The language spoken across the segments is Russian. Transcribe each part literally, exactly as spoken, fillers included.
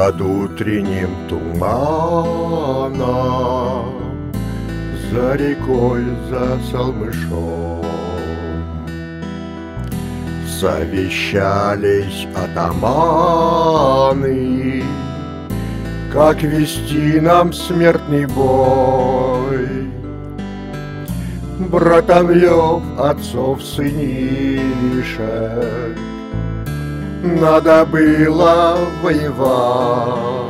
Под утренним туманом, за рекой, за Салмышом, совещались атаманы, как вести нам смертный бой. Братовьев, отцов сынишек, надо было воевать.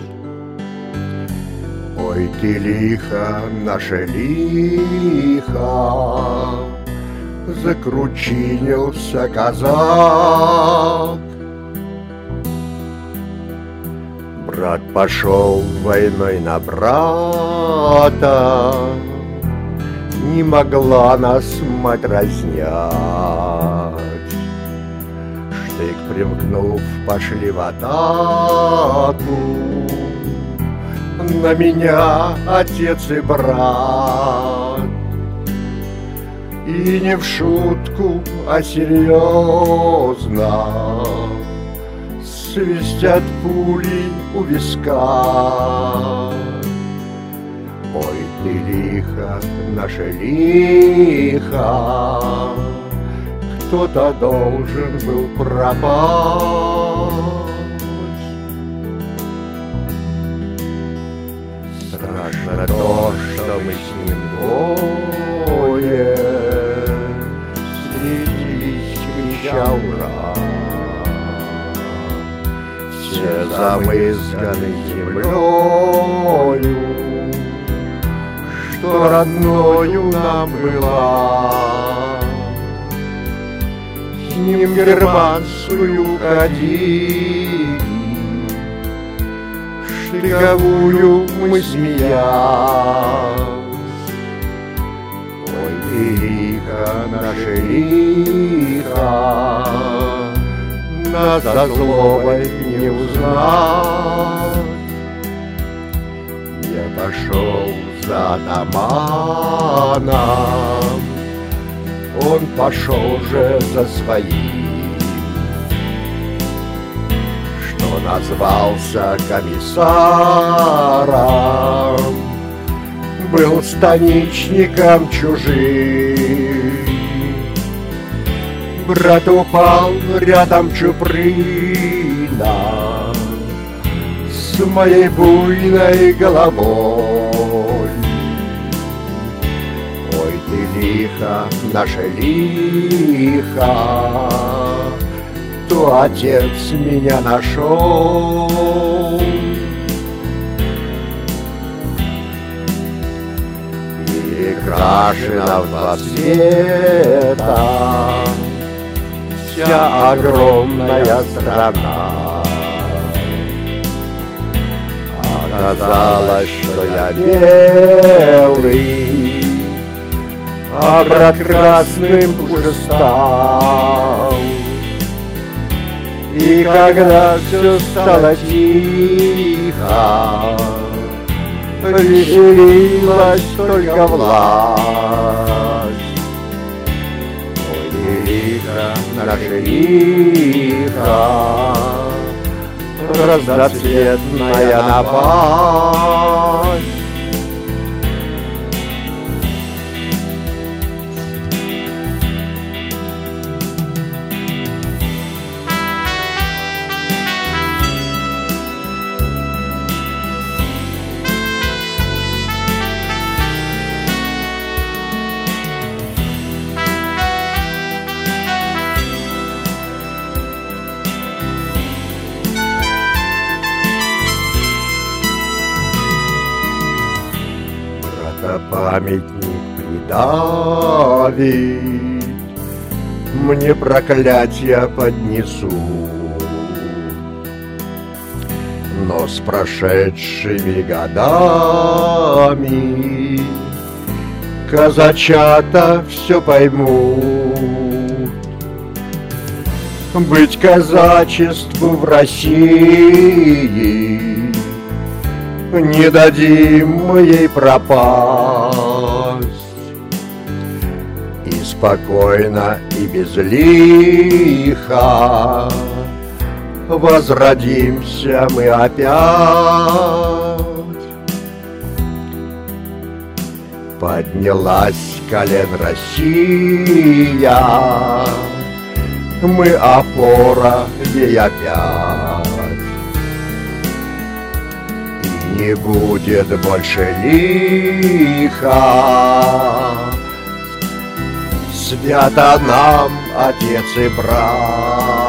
Ой, ты лихо, наша лихо, закручинился казак. Брат пошел войной на брата, не могла нас мать разнять. Штык примкнув, пошли в атаку, на меня отец и брат. И не в шутку, а серьезно свистят пули у виска. Ой, ты лихо, наша лихо, кто-то должен был пропасть. Страшно то, что мы с ним двое встретились, крича ура. Все замызганы землею, что родною нам была. С ним германскую ходили, штыковую мы смеялись. Ой, ты лихо, наша лихо, нас за злобой не узнать. Я пошел за атаманом, он пошел же за своим, что назвался комиссаром, был станичником чужим. Брат упал рядом Чупрына с моей буйной головой. Ой, ты лихо, наша лихо, то отец меня нашел. И крашена в два цвета вся огромная страна. Оказалось, что я белый, а брат красным уже стал. И когда все стало тихо, веселилась только власть. Ой, лихо, наша лихо, разноцветная напасть. Памятник придавит, мне проклятия поднесу, но с прошедшими годами казачата все поймут. Быть казачеству в России не дадим мы ей пропасть. И спокойно, и без лиха возродимся мы опять. Поднялась колен Россия, мы опора ей опять. И не будет больше лиха, свято нам, отец и брат.